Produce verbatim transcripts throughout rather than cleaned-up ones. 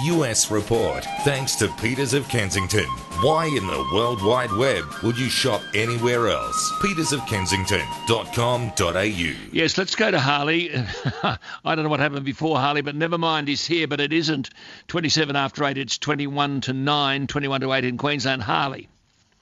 U S report, thanks to Peters of Kensington. Why in the World Wide Web would you shop anywhere else? peters of kensington dot com dot a u. Yes, let's go to Harley. I don't know what happened before Harley, but never mind, he's here, but it isn't twenty-seven after eight, it's twenty-one to nine, twenty-one to eight in Queensland. Harley.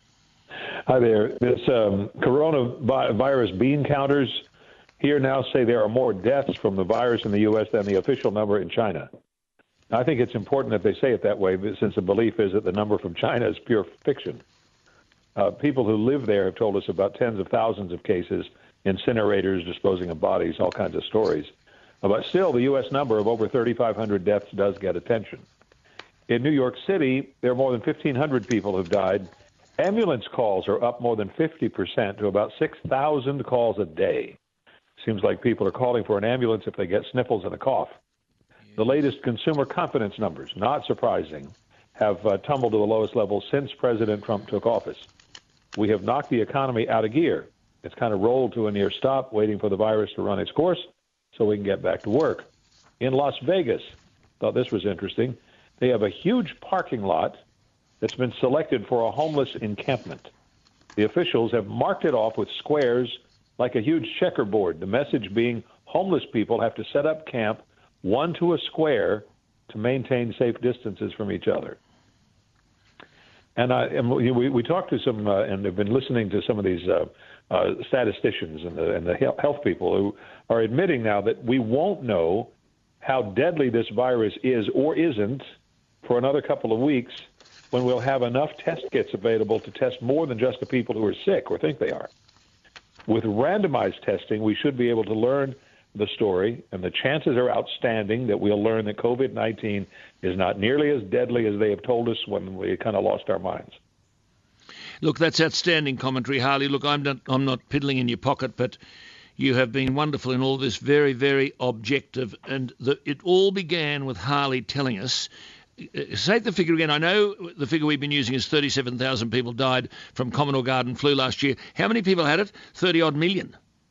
Hi there. This um, coronavirus bean counters here now say there are more deaths from the virus in the U S than the official number in China. I think it's important that they say it that way, since the belief is that the number from China is pure fiction. Uh, people who live there have told us about tens of thousands of cases, incinerators disposing of bodies, all kinds of stories. Uh, but still, the U S number of over thirty-five hundred deaths does get attention. In New York City, there are more than fifteen hundred people who've died. Ambulance calls are up more than fifty percent to about six thousand calls a day. Seems like people are calling for an ambulance if they get sniffles and a cough. The latest consumer confidence numbers, not surprising, have uh, tumbled to the lowest level since President Trump took office. We have knocked the economy out of gear. It's kind of rolled to a near stop, waiting for the virus to run its course so we can get back to work. In Las Vegas, thought this was interesting, they have a huge parking lot that's been selected for a homeless encampment. The officials have marked it off with squares like a huge checkerboard, the message being homeless people have to set up camp one to a square to maintain safe distances from each other. And, I, and we, we talked to some, uh, and have been listening to some of these uh, uh, statisticians and the, and the health people who are admitting now that we won't know how deadly this virus is or isn't for another couple of weeks when we'll have enough test kits available to test more than just the people who are sick or think they are. With randomized testing, we should be able to learn the story, and the chances are outstanding that we'll learn that COVID nineteen is not nearly as deadly as they have told us when we kind of lost our minds. Look, that's outstanding commentary, Harley. Look, I'm not, I'm not piddling in your pocket, but you have been wonderful in all this, very, very objective, and the, it all began with Harley telling us. Say the figure again. I know the figure we've been using is thirty-seven thousand people died from Commodore Garden flu last year. How many people had it? thirty-odd million.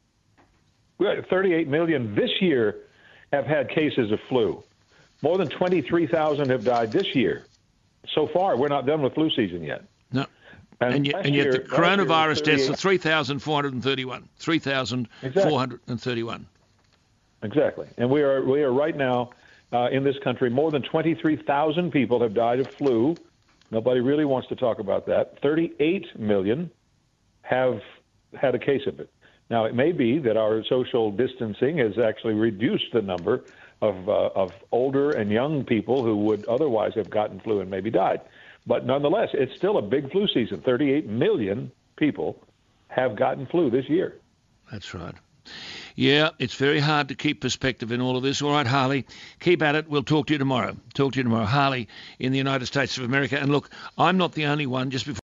We had thirty-eight million this year have had cases of flu. More than twenty-three thousand have died this year. So far, we're not done with flu season yet. No. And, and, yet, and yet the coronavirus deaths are three thousand four hundred thirty-one. three thousand four hundred thirty-one. Exactly. And we are we are right now uh, in this country, more than twenty-three thousand people have died of flu. Nobody really wants to talk about that. thirty-eight million have had a case of it. Now, it may be that our social distancing has actually reduced the number of uh, of older and young people who would otherwise have gotten flu and maybe died. But nonetheless, it's still a big flu season. thirty-eight million people have gotten flu this year. That's right. Yeah, it's very hard to keep perspective in all of this. All right, Harley, keep at it. We'll talk to you tomorrow. Talk to you tomorrow. Harley in the United States of America. And look, I'm not the only one. Just before